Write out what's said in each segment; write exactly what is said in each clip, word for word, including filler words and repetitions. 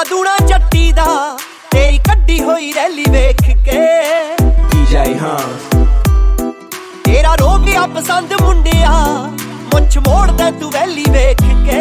दूना जट्टी दा तेरी कड्डी होई रैली वेख के डी जे Hans तेरा रो गया पसंद मुंडिया मुछ मोड़ दे तू वैली वेख के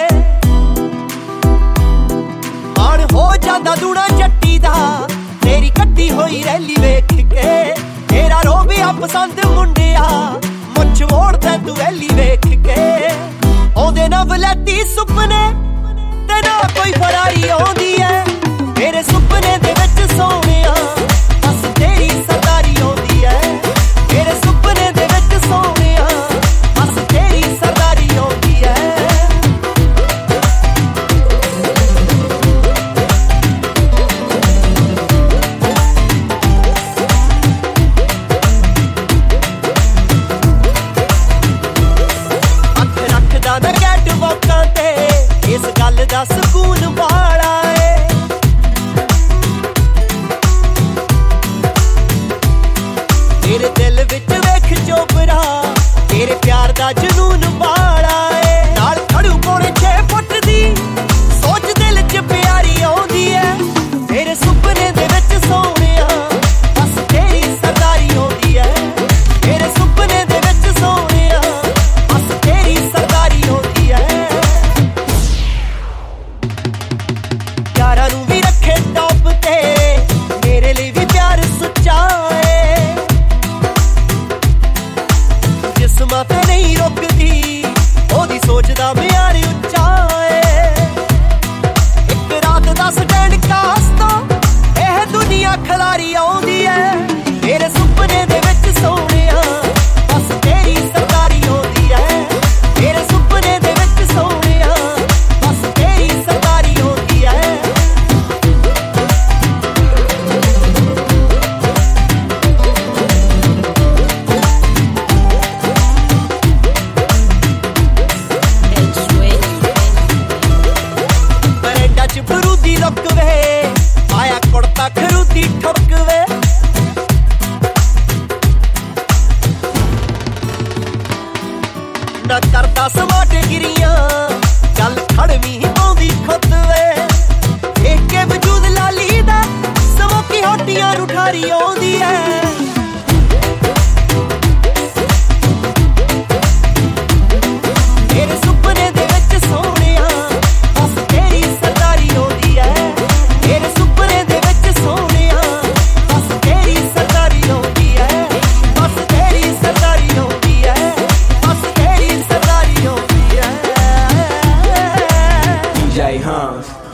मान हो जांदा दूना जट्टी दा तेरी कड्डी होई रैली वेख के तेरा रो गया पसंद मुंडिया मुछ मोड़ दे तू वैली वेख के ओदे ना वलैती सुपने ते ना कोई फरारी आउंदी है मेरे सुपने दे विच सोहणिया बस तेरी सरदारी आउंदी है मेरे सुपने दे विच सोहणिया बस तेरी सरदारी आउंदी है अख रखदा मैं कैट वॉकां ते इस गल दा सकून बाड़ा है तेरे दिल विच वेख चोपरा तेरे प्यार दा जुनून बाड़ा है नाल खड़ू पौने छे फुट दी सोच दिल च प्यारी आउंदी है मेरे सुपने दे विच सोहणिया बस तेरी सरदारी आउंदी है मेरे सुपने दे विच सोहणिया बस तेरी सरदारी आउंदी है यारां नूं भी रखे टॉप ते मेरे लिए भी प्यार सच्चा है जिस्मां ते नहीं रुकदी ओदी सोचदा म्यार उच्चा है एक रात दा स्टैंड कास तो एह दुनिया खलारी आउंदी है मेरे सुपने दे विच सोहणिया बस तेरी सरदारी आउंदी है मेरे सुपने दे विच सोहणिया बस तेरी सरदारी आउंदी है बरूदी लुकवे आया कुड़ता खरूदी ठुकवे न करता समाट गिरियां चल खड़वी ही पाउंदी खुतवे एक के वजूद लाली दा समोकी होटियां रुठारी आउंदी है मेरे सुपने दे विच सोहणिया बस तेरी सरदारी आउंदी है मेरे सुपने दे विच सोहणिया बस तेरी सरदारी आउंदी है बस तेरी सरदारी आउंदी है बस तेरी सरदारी आउंदी है डी जे Hans